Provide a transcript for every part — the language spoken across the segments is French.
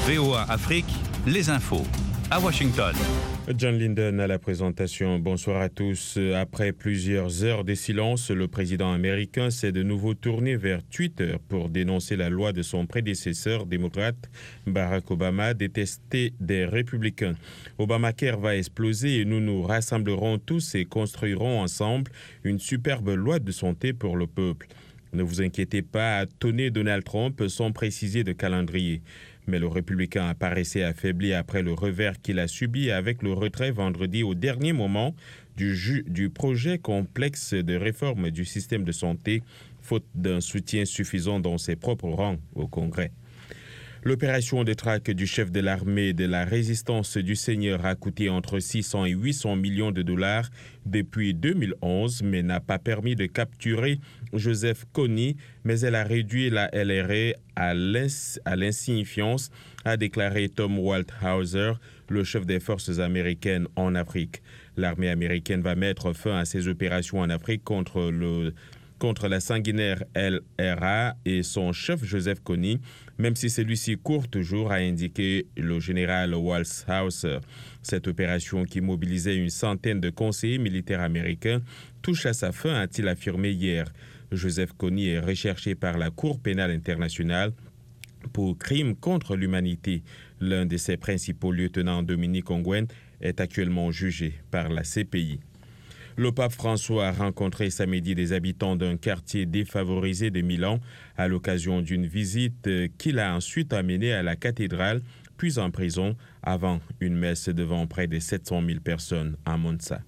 VOA Afrique, les infos. À Washington. John Linden à la présentation. Bonsoir à tous. Après plusieurs heures de silence, le président américain s'est de nouveau tourné vers Twitter pour dénoncer la loi de son prédécesseur démocrate Barack Obama, détesté des républicains. Obamacare va exploser et nous nous rassemblerons tous et construirons ensemble une superbe loi de santé pour le peuple. Ne vous inquiétez pas, a tonné Donald Trump sans préciser de calendrier. Mais le républicain apparaissait affaibli après le revers qu'il a subi avec le retrait vendredi au dernier moment du projet complexe de réforme du système de santé, faute d'un soutien suffisant dans ses propres rangs au Congrès. L'opération de traque du chef de l'armée de la résistance du Seigneur a coûté entre 600 et 800 millions de dollars depuis 2011, mais n'a pas permis de capturer Joseph Kony, mais elle a réduit la LRA à l'insignifiance, a déclaré Tom Waldhauser, le chef des forces américaines en Afrique. L'armée américaine va mettre fin à ses opérations en Afrique contre la sanguinaire LRA et son chef Joseph Kony, même si celui-ci court toujours, a indiqué le général Waldhauser. Cette opération qui mobilisait une centaine de conseillers militaires américains touche à sa fin, a-t-il affirmé hier. Joseph Kony est recherché par la Cour pénale internationale pour crimes contre l'humanité. L'un de ses principaux lieutenants, Dominique Ongwen, est actuellement jugé par la CPI. Le pape François a rencontré samedi des habitants d'un quartier défavorisé de Milan à l'occasion d'une visite qu'il a ensuite amenée à la cathédrale, puis en prison, avant une messe devant près de 700 000 personnes à Monza.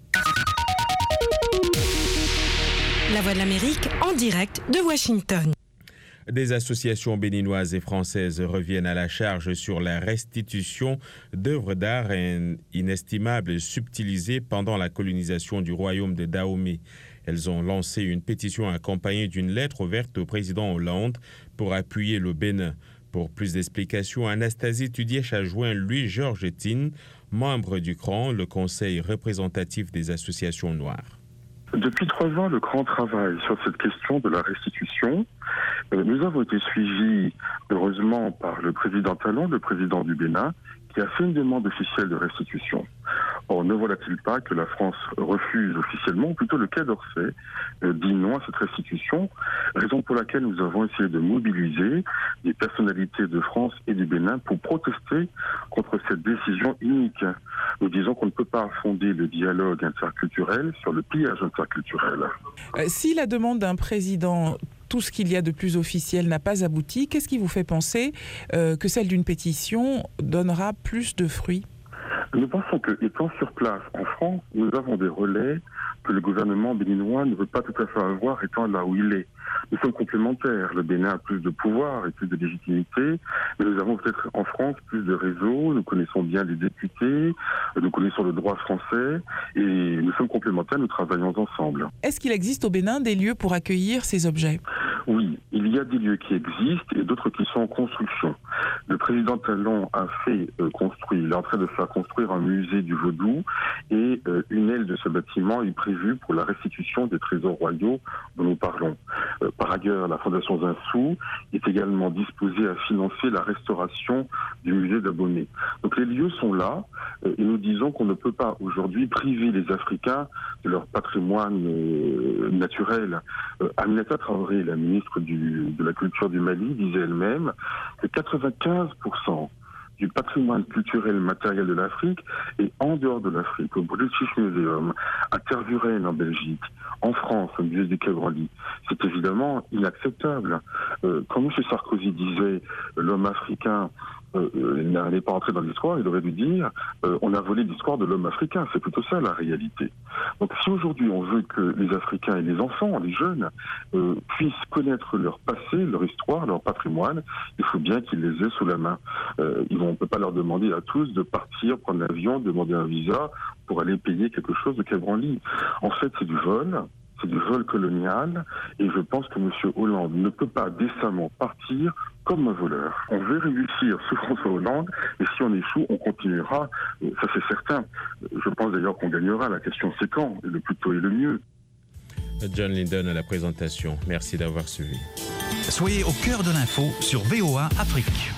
La Voix de l'Amérique en direct de Washington. Des associations béninoises et françaises reviennent à la charge sur la restitution d'œuvres d'art inestimables subtilisées pendant la colonisation du royaume de Dahomey. Elles ont lancé une pétition accompagnée d'une lettre ouverte au président Hollande pour appuyer le Bénin. Pour plus d'explications, Anastasie Tudièche a joint Louis-Georges Tine, membre du CRAN, le Conseil représentatif des associations noires. Depuis 3 ans, le CRAN travaille sur cette question de la restitution. Nous avons été suivis, heureusement, par le président Talon, le président du Bénin, qui a fait une demande officielle de restitution. Or, ne voilà-t-il pas que la France refuse officiellement, ou plutôt le Quai d'Orsay dit non à cette restitution, raison pour laquelle nous avons essayé de mobiliser des personnalités de France et du Bénin pour protester contre cette décision unique. Nous disons qu'on ne peut pas fonder le dialogue interculturel sur le pillage interculturel. Si la demande d'un président, tout ce qu'il y a de plus officiel n'a pas abouti, qu'est-ce qui vous fait penser que celle d'une pétition donnera plus de fruits ? Nous pensons que, étant sur place en France, nous avons des relais que le gouvernement béninois ne veut pas tout à fait avoir étant là où il est. Nous sommes complémentaires. Le Bénin a plus de pouvoir et plus de légitimité, mais nous avons peut-être en France plus de réseaux, nous connaissons bien les députés, nous connaissons le droit français et nous sommes complémentaires, nous travaillons ensemble. Est-ce qu'il existe au Bénin des lieux pour accueillir ces objets ? Oui, il y a des lieux qui existent et d'autres qui sont en construction. Le président Talon a fait construire, il est en train de faire construire un musée du vaudou et une aile de ce bâtiment est prévue pour la restitution des trésors royaux dont nous parlons. Par ailleurs, la Fondation Zinsou est également disposée à financer la restauration du musée d'Abomey. Donc les lieux sont là et nous disons qu'on ne peut pas aujourd'hui priver les Africains de leur patrimoine naturel. Aminata Traoré, la ministre de la Culture du Mali, disait elle-même que 95% du patrimoine culturel matériel de l'Afrique et en dehors de l'Afrique, au British Museum, à Tervuren en Belgique, en France, au musée du Quai Branly. C'est évidemment inacceptable. Quand M. Sarkozy disait l'homme africain n'allait pas entrer dans l'histoire, il aurait dû dire on a volé l'histoire de l'homme africain. C'est plutôt ça la réalité. Donc si aujourd'hui on veut que les Africains et les enfants, les jeunes, puissent connaître leur passé, leur histoire, leur patrimoine, il faut bien qu'ils les aient sous la main. On ne peut pas leur demander à tous de partir, prendre l'avion, demander un visa pour aller payer quelque chose de Quai Branly. En fait, c'est du vol. C'est du vol colonial et je pense que M. Hollande ne peut pas décemment partir comme un voleur. On veut réussir sous François Hollande et si on échoue, on continuera. Ça c'est certain. Je pense d'ailleurs qu'on gagnera. La question c'est quand, et le plus tôt et le mieux. John Linden à la présentation. Merci d'avoir suivi. Soyez au cœur de l'info sur VOA Afrique.